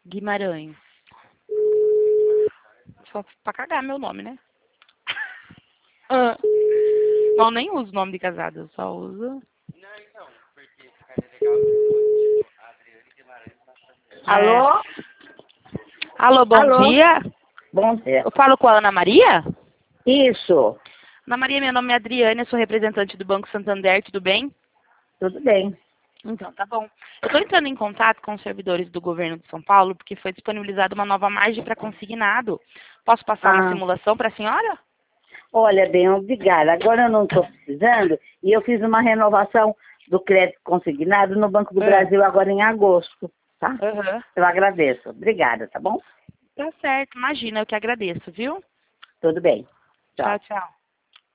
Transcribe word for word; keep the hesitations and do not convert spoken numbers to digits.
Guimarães. Só pra cagar meu nome, né? Ah. Não, nem uso o nome de casado, eu só uso... Alô? É. Alô, bom Alô? dia. Bom dia. Eu falo com a Ana Maria? Isso. Ana Maria, meu nome é Adriane, eu sou representante do Banco Santander, tudo bem? Tudo bem. Então, tá bom. Eu estou entrando em contato com os servidores do governo de São Paulo porque foi disponibilizada uma nova margem para consignado. Posso passar uma Ah, simulação para a senhora? olha bem, obrigada. Agora eu não estou precisando e eu fiz uma renovação do crédito consignado no Banco do Ah. Brasil agora em agosto, tá? Aham. Eu agradeço. Obrigada, tá bom? Tá certo, imagina, eu que agradeço, viu? Tudo bem. Tchau. Tchau, tchau.